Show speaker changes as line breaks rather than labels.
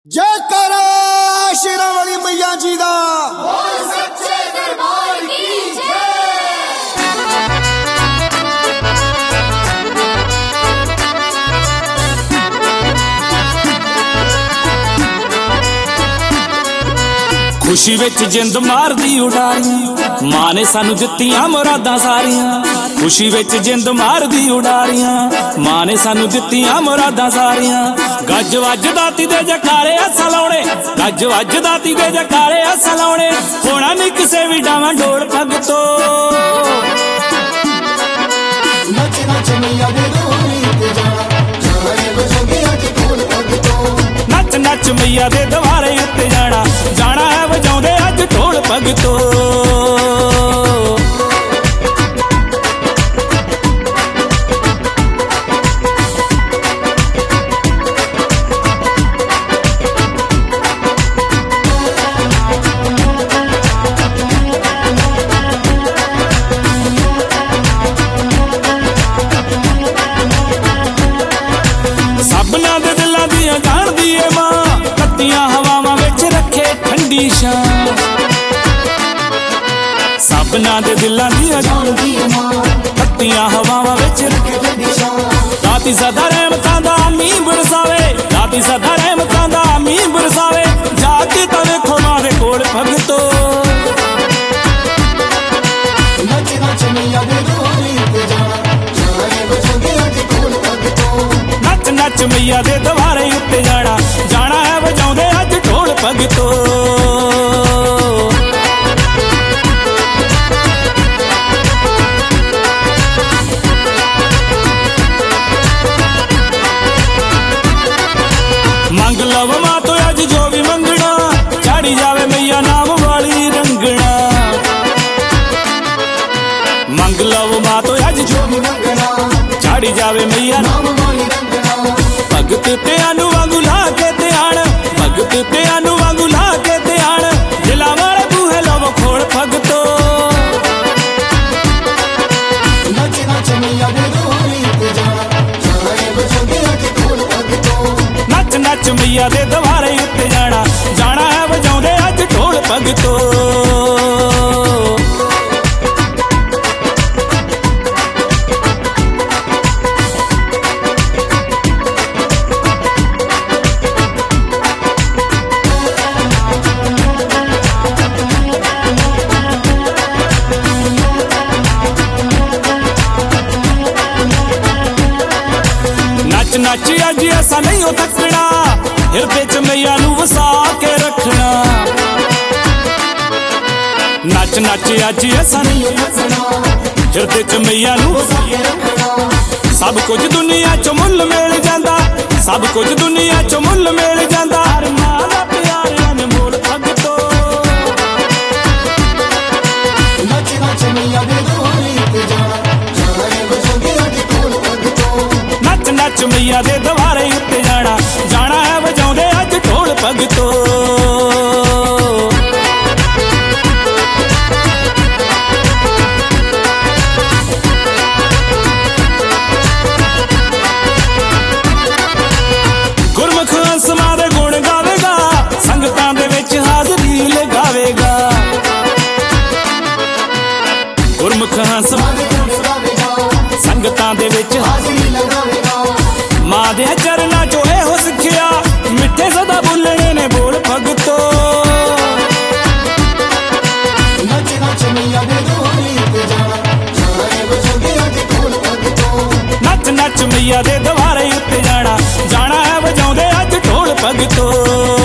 जयकारा शेरां वाली मैया जी दा
बोल सच्चे दरबार की जय।
खुशी विच जिंद मार दी उडारी मां ने सानू दित्तियां मुरादां सारियां। खुशी विच जिंद मार दी उडारियां मां ने सानू दित्तियां मुरादां सारियां। गज वज दाती दे जकारे हस्सा लाउणे, गज वज दाती दे जकारे हस्सा लाउणे। होना नहीं किसे भी डावां डोल भगतो,
नच नच मैया दे दोरी ते जाना जाने बजोगी अज ढोल भगतो।
नच नच मैया दे दवारे उत्ते जाना जाना है वजाउंदे अज ढोल भगतो। सबना दे दिलां दियां जाणदी ए मां, कत्तियां हवावां विच रखे ठंडी छां। सबना दे दिलां दियां जाणदी ए मां, कत्तियां हवावां विच रखे ठंडी छां। राती सदा रहमतां दा मींह बरसावे, राती सदा रहमतां दा मींह बरसावे। जाके तां वेखो मां दे कोल भगतो,
नच नच मैया दे दोरी ते जाना जाने बजोगी अज ढोल भगतो।
नच नच मैया दे दवारे उत्ते जाना जाना है वजाउंदे अज ढोल भगतो। मंग लव मां तो अज जो भी मंगना, चाड़ी जावे मैया नाम वाली रंगना। मंग लव मां तो अज जो भी
मंगना
चाड़ी जावे मैया
नाम वाली रंगना।
भगत ते आनू वांगू ला के ध्यान, भगत ते आनू वांगू ला के ध्यान। दिला वाले बूहे लव खोड़ भगतो,
नच नच मैया दे दोरी ते जाना जाने बजोगी अज ढोल भगतो।
नच नच मैया दे दवारे उत्ते जाना जाना है वजाउंदे अज ढोल भगतो। नच नच अज ऐसा नहीं हो थकना, हिरदे च मैया नू वसा के रखना। नच नच अज ऐसा नहीं हो थकना, हिरदे च मैया नू वसा के रखना। सब कुछ दुनिया चो मुल मिल जांदा, सब कुछ दुनिया चो मुल मिल जांदा। हर मां दा प्यार अनमोल भगतो,
नच नच मैया दे दोरी ते जाना जाने बजोगी अज ढोल भगतो।
नच नच मैया दे दवारे उत्ते जाना जाना है वजाउंदे अज ढोल भगतो। गुरमुख हंस मां दे गुण गावेगा, संगतां दे विच हाज़री लगावेगा। गुरमुख हंस मां दे गुण गावेगा, संगतां दे विच
हाज़री लगावेगा।
मां दे चरनां चों एहो सिੱਖਿਆ, मिठे सदा बोलणे ने बोल भगतो।
नच नच मैया दे दोरी ते जाना जाने बजोगी अज ढोल भगतो।
नच नच मैया दे दवारे उत्ते जाना जाना है वजाउंदे अज ढोल भगतो।